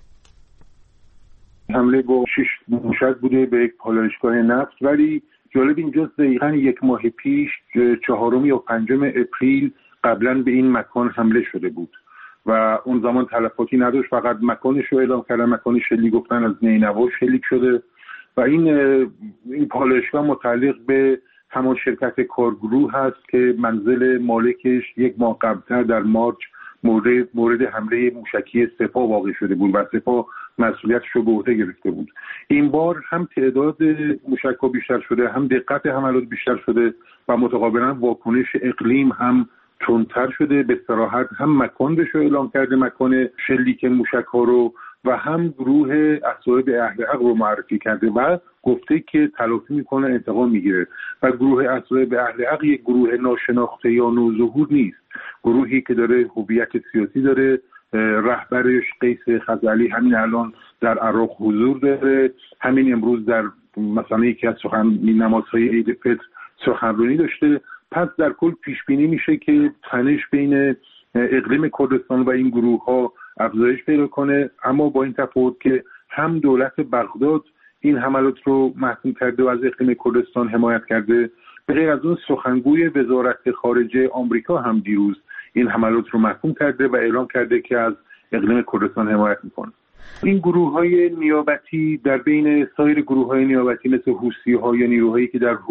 حمله با 6 موشک بوده به یک پالایشگاه نفت، ولی جالب اینجاست دقیقاً 1 ماه پیش 4 یا 5 اپریل قبلا به این مکان حمله شده بود و اون زمان تلفاتی نداشت، فقط مکانش رو اعلام کردن، مکان شلیک گفتن از نینوا شلیک شده و این پالایشگاه متعلق به همان شرکت کارگروه هست که منزل مالکش 1 ماه قبلتر در مارچ مورد حمله موشکی سپاه واقع شده بود و سپاه مسئولیتش رو به عهده گرفته بود. این بار هم تعداد موشک‌ها بیشتر شده، هم دقت حملات بیشتر شده و متقابلا واکنش اقلیم هم تندتر شده. به صراحت هم مکان بهش اعلام کرده، مکان شلیک موشک‌ها رو، و هم گروه اصحاب اهل حق رو معرفی کرده و گفته که تلافی میکنه، انتقام میگیره. و گروه اصحاب اهل حق یک گروه ناشناخته یا نوظهور نیست، گروهی که داره هویت سیاسی داره. رهبرش قیس خزعلی همین الان در عراق حضور داره، همین امروز در مثلا یکی از نمازهای عید فطر سخنرانی داشته. پس در کل پیش بینی میشه که تنش بین اقلیم کردستان و این گروه ها افزایش پیدا کنه، اما با این تفاوت که هم دولت بغداد این حملات رو محکوم کرده و از اقلیم کردستان حمایت کرده. به غیر از اون سخنگوی وزارت خارجه آمریکا هم دیروز این حملات رو محکوم کرده و اعلام کرده که از اقلیم کردستان حمایت میکنه. این گروه‌های نیابتی در بین سایر گروه‌های نیابتی مثل حوثی‌ها یا نیروهایی که در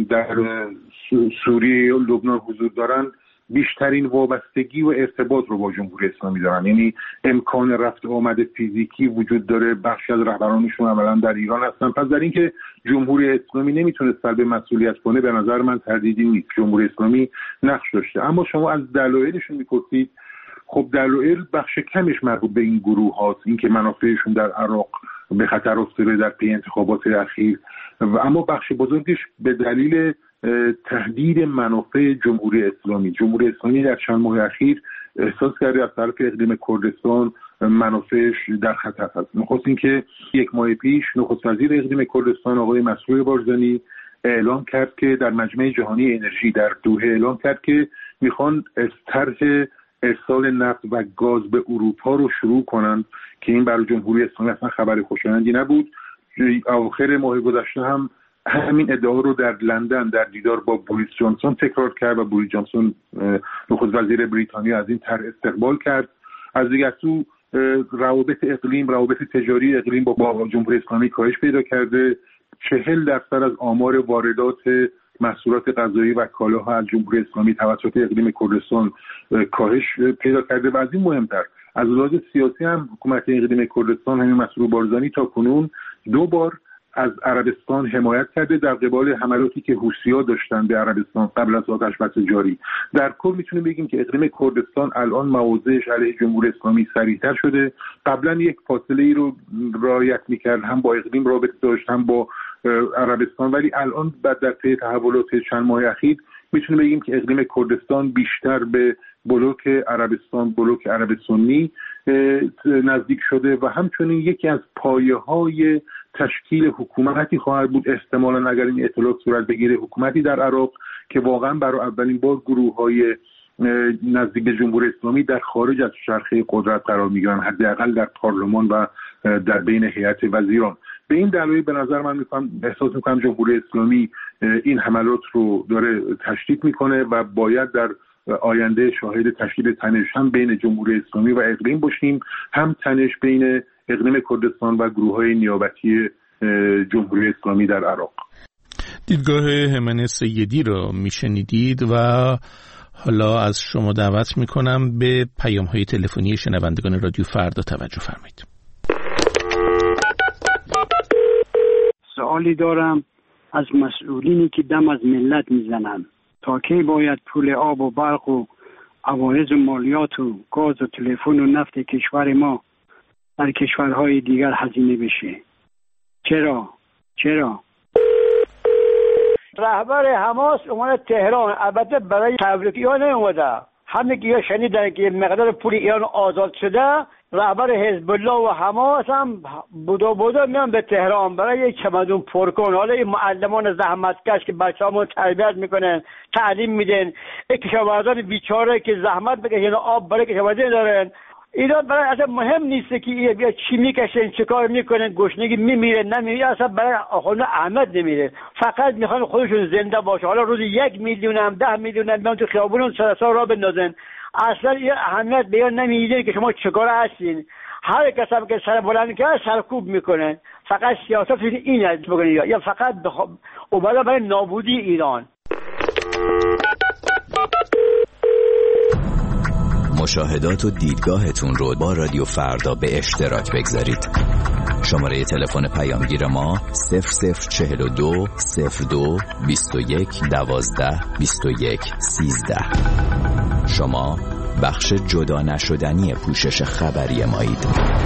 سوریه یا لبنان حضور دارند بیشترین وابستگی و ارتباط رو با جمهوری اسلامی دارن، یعنی امکان رفت آمد فیزیکی وجود داره. بخشی از رهبرانشون اولا در ایران هستن. پس در اینکه جمهوری اسلامی نمیتونه سلب مسئولیت کنه به نظر من تردیدی نیست، جمهوری اسلامی نقش داشته. اما شما از دلایلشون میپرسید، خب دلایل بخش کمش مربوط به این گروه هاست، اینکه منافعشون در عراق به خطر افتاده در پی انتخابات اخیر، اما بخش بزرگش به دلیل تهدید منافع جمهوری اسلامی. جمهوری اسلامی در چند ماه اخیر احساس کرده از طرف اقلیم کردستان منافعش در خطر هست. نخست اینکه 1 ماه پیش نخست وزیر اقلیم کردستان آقای مسرور بارزانی اعلام کرد که در مجمع جهانی انرژی در دوحه اعلام کرد که میخوان طرح ارسال نفت و گاز به اروپا رو شروع کنن که این برای جمهوری اسلامی اصلا خبر خوشایندی نبود. آخر ماه گذشته هم همین ادعا رو در لندن در دیدار با بوریس جانسون تکرار کرد و بوریس جانسون نخست وزیر بریتانیا از این طرح استقبال کرد. از دیگر سو روابط اقلیم، روابط تجاری اقلیم با جمهوری اسلامی کاهش پیدا کرده. 40% از آمار واردات محصولات غذایی و کالاها از جمهوری اسلامی توسط اقلیم کردستان کاهش پیدا کرده. و از این مهمتر از لحاظ سیاسی هم حکومت اقلیم کردستان همین مسرور بارزانی تا کنون 2 بار از عربستان حمایت کرده در قبال حملاتی که حوثی‌ها داشتن به عربستان قبل از آتش بس جاری. در کل میتونیم بگیم که اقلیم کردستان الان مواضعش علیه جمهوری اسلامی سریعتر شده. قبلا یک فاصله ای رو رعایت میکرد، هم با اقلیم رابطه داشت هم با عربستان، ولی الان بعد در طی تحولات چند ماه اخیر میتونیم بگیم که اقلیم کردستان بیشتر به بلوک عربستان، بلوک عرب سنی نزدیک شده و همچنین یکی از پایه‌های تشکیل حکومتی خواهد بود، احتمالاً اگر این اطلاعات صورت بگیره حکومتی در عراق که واقعا برای اولین بار گروه‌های نزدیک به جمهوری اسلامی در خارج از چرخه قدرت قرار میگیرن، حداقل در پارلمان و در بین هیئت وزیران. به این دلایل به نظر من احساس میکنم جمهوری اسلامی این حملات رو داره تشدید میکنه و باید در آینده شاهد تشکیل تنش هم بین جمهوری اسلامی و اقلیم باشیم، هم تنش بین اقلیم کردستان و گروه‌های نیابتی جمهوری اسلامی در عراق. دیدگاه همن سیدی را میشنیدید و حالا از شما دعوت میکنم به پیام‌های تلفنی شنوندگان رادیو فردا توجه فرمایید. سوالی دارم از مسئولینی که دم از ملت میزنن، تا کی باید پول آب و برق و عوارض و مالیات و گاز و تلفن و نفت کشور ما در کشورهای دیگر هزینه بشه؟ چرا؟ رهبر حماس اومده تهران، البته برای تبریک ایران نیومده. همه که شنیدن که مقدار پول ایران آزاد شده، رهبر حزب الله و حماس هم بودا میان به تهران برای یک چمدون پر کن. حالا این معلمان زحمتکش که بچه‌هامون تربیت میکنن، تعلیم میدن، کشاورزان بیچاره که زحمت بکشن آب برای کشاورزی دارن، اینا برای اصلا مهم نیست که بیا چی میکشن، چه کار میکنن، گشنگی میمیره نمیره، اصلا برای آخوند احمد نمیره. فقط میخوان خودشون زنده باشه. حالا روزی 1 میلیون هم 10 میلیون هم بیان تو خیابون سرسا را بندازن، اصلا این اهمیت به اینا نمیده که شما چیکار هستین. هر کس هم که سر بلند کرد سرکوب میکنن. فقط سیاست این است بکنه یا فقط اومده برای نابودی ایران. مشاهدات و دیدگاهتون رو با رادیو فردا به اشتراک بگذارید. شماره تلفن پیامگیر ما 0042 02 21 12 21 13. شما بخش جدا نشدنی پوشش خبری مایید.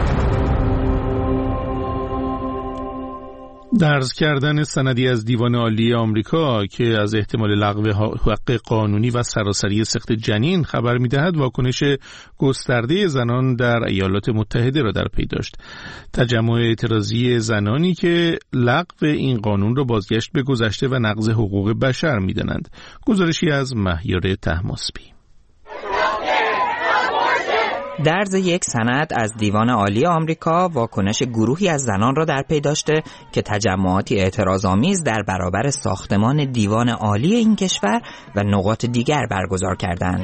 درز کردن سندی از دیوان عالی آمریکا که از احتمال لغو حق قانونی و سراسری سقط جنین خبر می‌دهد، واکنش گسترده زنان در ایالات متحده را در پی داشت. تجمع اعتراضی زنانی که لغو این قانون را بازگشت به گذشته و نقض حقوق بشر می‌دانند. گزارشی از مهیار طهماسبی. درز یک سند از دیوان عالی آمریکا واکنش گروهی از زنان را در پی داشته که تجمعاتی اعتراض‌آمیز در برابر ساختمان دیوان عالی این کشور و نقاط دیگر برگزار کردند.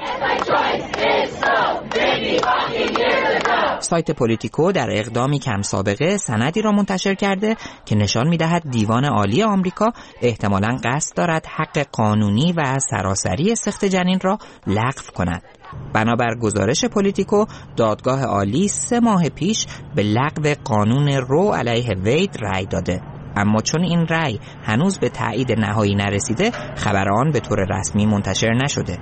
سایت پولیتیکو در اقدامی کم سابقه سندی را منتشر کرده که نشان می‌دهد دیوان عالی آمریکا احتمالاً قصد دارد حق قانونی و سراسری سقط جنین را لغو کند. بنابر گزارش پولیتیکو، دادگاه عالی 3 ماه پیش به لغو قانون رو علیه وید رأی داده، اما چون این رأی هنوز به تایید نهایی نرسیده، خبر آن به طور رسمی منتشر نشده.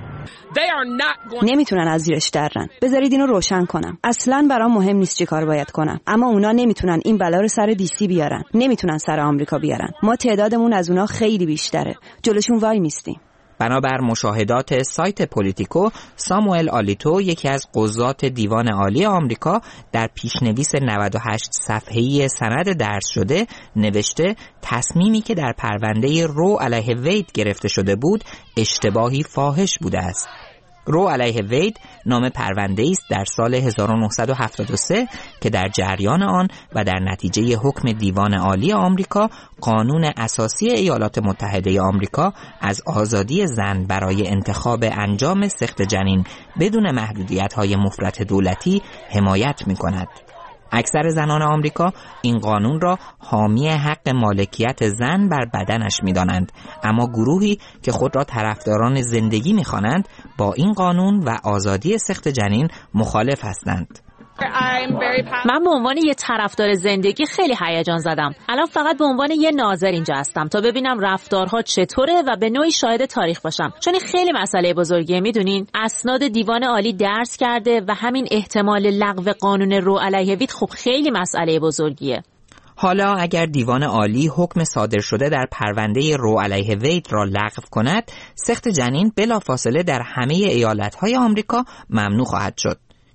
نمیتونن از زیرش درن. بذارید اینو روشن کنم. اصلاً برام مهم نیست چی کار باید کنم، اما اونا نمیتونن این بلا رو سر دیسی بیارن، نمیتونن سر آمریکا بیارن. ما تعدادمون از اونا خیلی بیشتره. جلوشون وای میستیم. بنابر مشاهدات سایت پولیتیکو، ساموئل آلیتو، یکی از قضات دیوان عالی آمریکا، در پیشنویس 98 صفحه‌ای سند درج شده نوشته تصمیمی که در پرونده رو علیه وید گرفته شده بود اشتباهی فاحش بوده است. رو علیه وید نام پرونده‌ای است در سال 1973 که در جریان آن و در نتیجه حکم دیوان عالی آمریکا قانون اساسی ایالات متحده آمریکا از آزادی زن برای انتخاب انجام سقط جنین بدون محدودیت‌های مفرط دولتی حمایت می‌کند. اکثر زنان آمریکا این قانون را حامی حق مالکیت زن بر بدنش می‌دانند، اما گروهی که خود را طرفداران زندگی می‌خوانند با این قانون و آزادی سقط جنین مخالف هستند. من به عنوان یه طرفدار زندگی خیلی هیجان زدم. الان فقط به عنوان یه ناظر اینجا هستم تا ببینم رفتارها چطوره و به نوعی شاهد تاریخ باشم، چون این خیلی مسئله بزرگیه. میدونین اسناد دیوان عالی درس کرده و همین احتمال لغو قانون رو علیه وید خب خیلی مسئله بزرگیه. حالا اگر دیوان عالی حکم صادر شده در پرونده رو علیه وید را لغو کند، سقط جنین بلافاصله در همه ایالت‌های آمریکا ممنوع خواهد شد.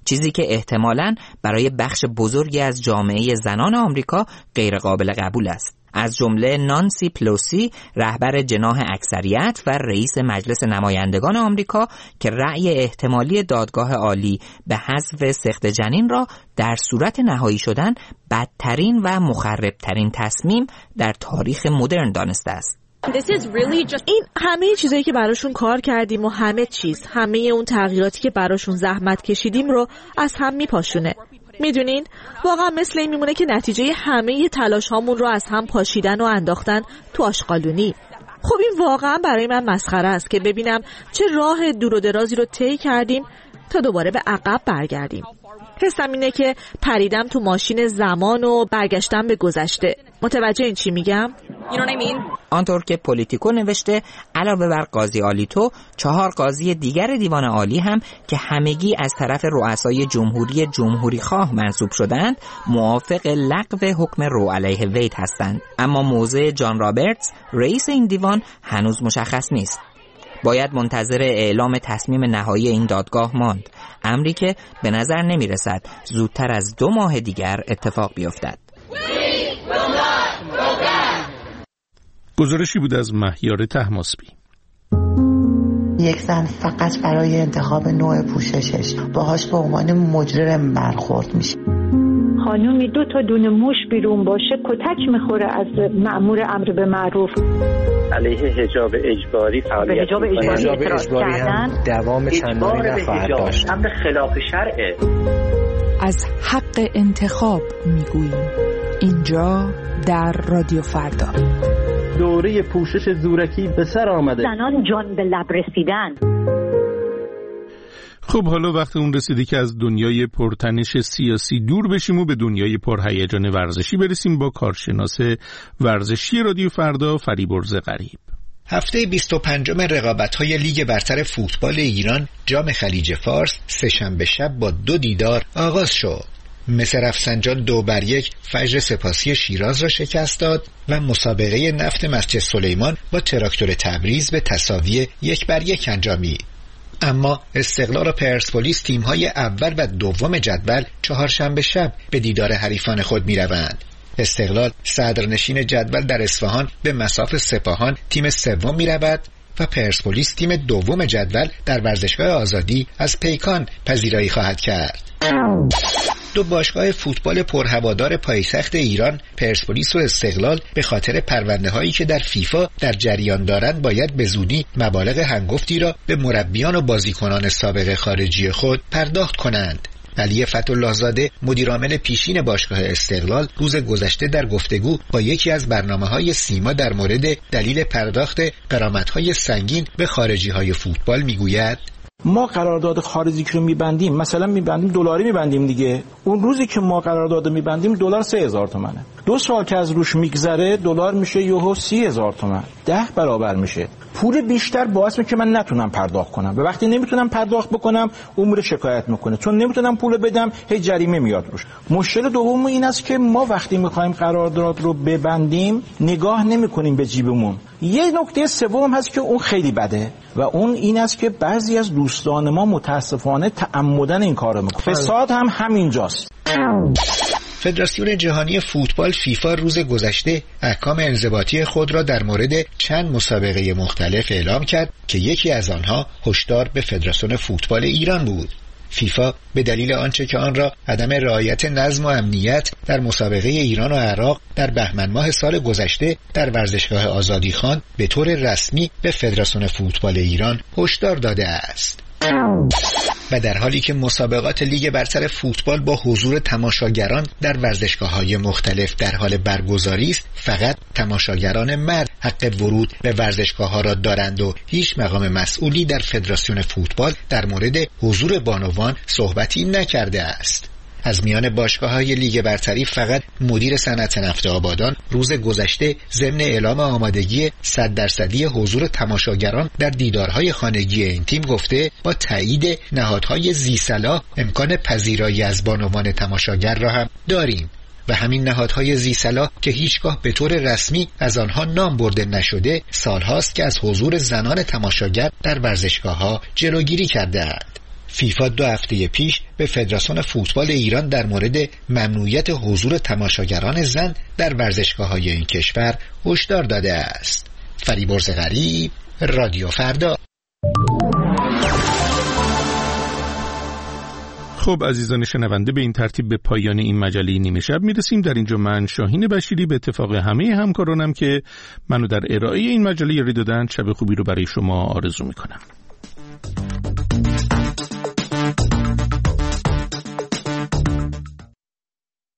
چیزی که احتمالاً برای بخش بزرگی از جامعه زنان آمریکا غیر قابل قبول است. از جمله نانسی پلوسی، رهبر جناح اکثریت و رئیس مجلس نمایندگان آمریکا، که رأی احتمالی دادگاه عالی به حذف سقط جنین را در صورت نهایی شدن بدترین و مخربترین تصمیم در تاریخ مدرن دانسته است. این همه چیزایی که براشون کار کردیم و همه اون تغییراتی که براشون زحمت کشیدیم رو از هم میپاشونه. میدونین واقعا مثل این میمونه که نتیجه همه تلاش هامون رو از هم پاشیدن و انداختن تو آشغالونی. خب این واقعا برای من مسخره است که ببینم چه راه دور و درازی رو طی کردیم تا دوباره به عقب برگردیم. حسم اینه که پریدم تو ماشین زمان و برگشتم به گذشته. متوجه این چی میگم؟ آنطور که پولیتیکو نوشته، علاوه بر قاضی آلیتو، 4 قاضی دیگر دیوان عالی هم که همگی از طرف رؤسای جمهوری خواه منصوب شدند، موافق لغو حکم رو علیه وید هستند. اما موضع جان رابرتس، رئیس این دیوان، هنوز مشخص نیست. باید منتظر اعلام تصمیم نهایی این دادگاه ماند، امری که به نظر نمی رسد زودتر از 2 ماه دیگر اتفاق بیفتد. گزارشی بود از مهیار طهماسبی. یک زن فقط برای انتخاب نوع پوششش باهاش به عنوان مجرم برخورد میشه. خانومی 2 تا دونه موش بیرون باشه کتک میخوره از مأمور امر به معروف. علیه حجاب اجباری فعالیت حجاب اجباری هم دوام چندانی نخواهد داشت. امر خلاف شرعه. از حق انتخاب میگوییم اینجا در رادیو فردا. دوره پوشش زورکی به سر آمده. زنان جان به لب رسیدن. خب حالا وقت اون رسیده که از دنیای پرتنش سیاسی دور بشیم و به دنیای پرهیجان ورزشی برسیم با کارشناس ورزشی رادیو فردا فریبرز غریب. هفته 25 رقابت‌های لیگ برتر فوتبال ایران جام خلیج فارس سه‌شنبه شب با 2 دیدار آغاز شد. مصر رفسنجان 2-1 فجر سپاسی شیراز را شکست داد و مسابقه نفت مسجد سلیمان با تراکتور تبریز به تساوی 1-1 انجامید. اما استقلال و پرسپولیس تیم‌های اول و دوم جدول چهارشنبه شب به دیدار حریفان خود می‌روند. استقلال صدرنشین جدول در اصفهان به مصاف سپاهان تیم سوم می‌رود و پرسپولیس تیم دوم جدول در ورزشگاه آزادی از پیکان پذیرایی خواهد کرد. 2 باشگاه فوتبال پرهوادار پایتخت ایران، پرسپولیس و استقلال، به خاطر پرونده‌هایی که در فیفا در جریان دارند باید به زودی مبالغ هنگفتی را به مربیان و بازیکنان سابق خارجی خود پرداخت کنند. علی فتح‌الله زاده، مدیرعامل پیشین باشگاه استقلال، روز گذشته در گفتگو با یکی از برنامه‌های سیما در مورد دلیل پرداخت غرامت‌های سنگین به خارجی‌های فوتبال میگوید: ما قرارداد خارجی که رو میبندیم، مثلا میبندیم دلاری میبندیم دیگه، اون روزی که ما قرارداد میبندیم دلار 3000 تومانه، 2 سال که از روش میگذره دلار میشه یهو 30000 تومان، 10 برابر میشه. پول بیشتر باعث میشه که من نتونم پرداخت کنم و وقتی نمیتونم پرداخت بکنم اون میره شکایت میکنه، چون نمیتونم پول بدم هی جریمه میاد روش. مشکل دوم این است که ما وقتی میخوایم قرارداد رو ببندیم نگاه نمیکنیم به جیبمون. یه نکته سوم هست که اون خیلی بده و اون این است که بعضی از دوستان ما متاسفانه تعمدن این کارو میکنن. فساد هم همینجاست. فدراسیون جهانی فوتبال فیفا روز گذشته احکام انضباطی خود را در مورد چند مسابقه مختلف اعلام کرد که یکی از آنها هشدار به فدراسیون فوتبال ایران بود. فیفا به دلیل آنچه که آن را عدم رعایت نظم و امنیت در مسابقه ایران و عراق در بهمن ماه سال گذشته در ورزشگاه آزادی خان به طور رسمی به فدراسیون فوتبال ایران هشدار داده است. و در حالی که مسابقات لیگ برتر فوتبال با حضور تماشاگران در ورزشگاه‌های مختلف در حال برگزاری است، فقط تماشاگران مرد حق ورود به ورزشگاه‌ها را دارند و هیچ مقام مسئولی در فدراسیون فوتبال در مورد حضور بانوان صحبتی نکرده است. از میان باشگاه‌های لیگ برتری فقط مدیر صنعت نفت آبادان روز گذشته ضمن اعلام آمادگی 100% حضور تماشاگران در دیدارهای خانگی این تیم گفته با تایید نهادهای ذی‌صلاح امکان پذیرایی از بانوان تماشاگر را هم داریم و همین نهادهای ذی‌صلاح که هیچگاه به طور رسمی از آنها نام برده نشده سالهاست که از حضور زنان تماشاگر در ورزشگاه‌ها جلوگیری کرده‌اند. فیفا 2 هفته پیش به فدراسیون فوتبال ایران در مورد ممنوعیت حضور تماشاگران زن در ورزشگاه‌های این کشور هشدار داده است. فریبرز غریب، رادیو فردا. خب عزیزان شنونده، به این ترتیب به پایان این مجله نیمه شب میرسیم. در اینجا من شاهین بشیری به اتفاق همه همکارانم که منو در ارائه این مجله یاری دادن شب خوبی رو برای شما آرزو میکنم.